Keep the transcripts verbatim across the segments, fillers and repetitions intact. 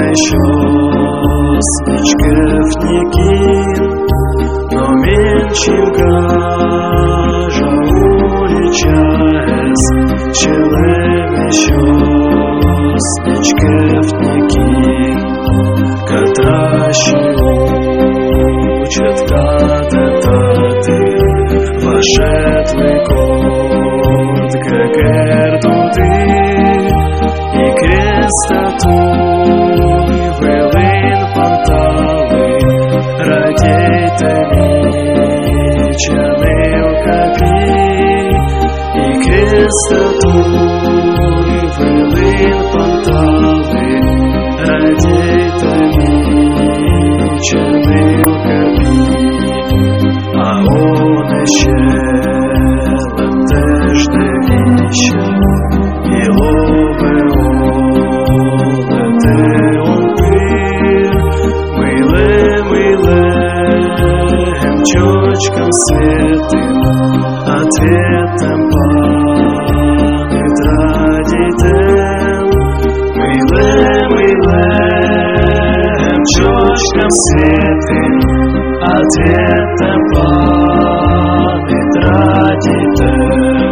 свічки в нікін, но менчим гажа улічаєс, челем еще свічки в нікін, катраші учат кататати, вашетлий кот гегер туди, і крестатуй велин пантали, радійте мічаний окапі, і крестатуй велин пантали, радійте мічаний окапі, а он ще теж дивіться, і лове олете он пир, миле, миле, гемчочком святим, ответом пам'ять радітем, миле, миле, гемчочком святим, ответом пам'ять радітем,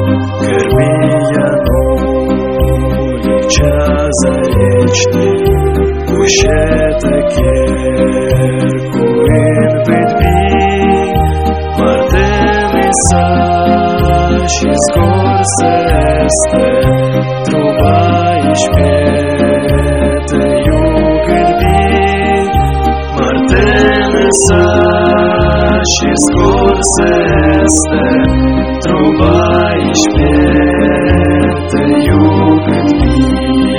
зарічний, уще такерку він підбій, мартини саші скор сересте, труба і шпєте югельбій, мартини саші скор сересте, труба і шпєте югельбій,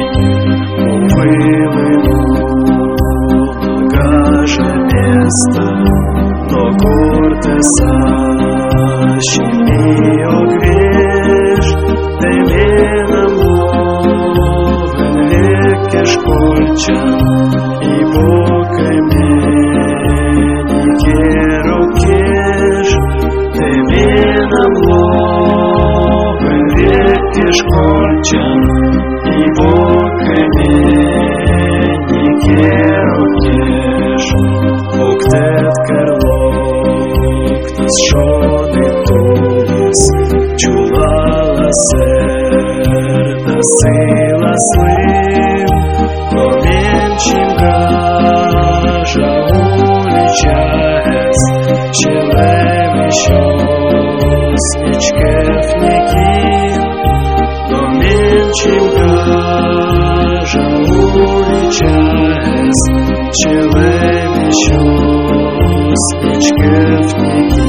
гаже место, но горде саши ми огвеш, те менам ловен веке школьчан, и бока мені керокеш, те менам ловен веке школьчан, и бока мені керокеш, октет карлок нас шони тулис, чулала серда сила слив, но менчим гажа улічаєс, челем еще свічки в нікін, но менчим гажа улічаєс, челем еще свічки в нікін.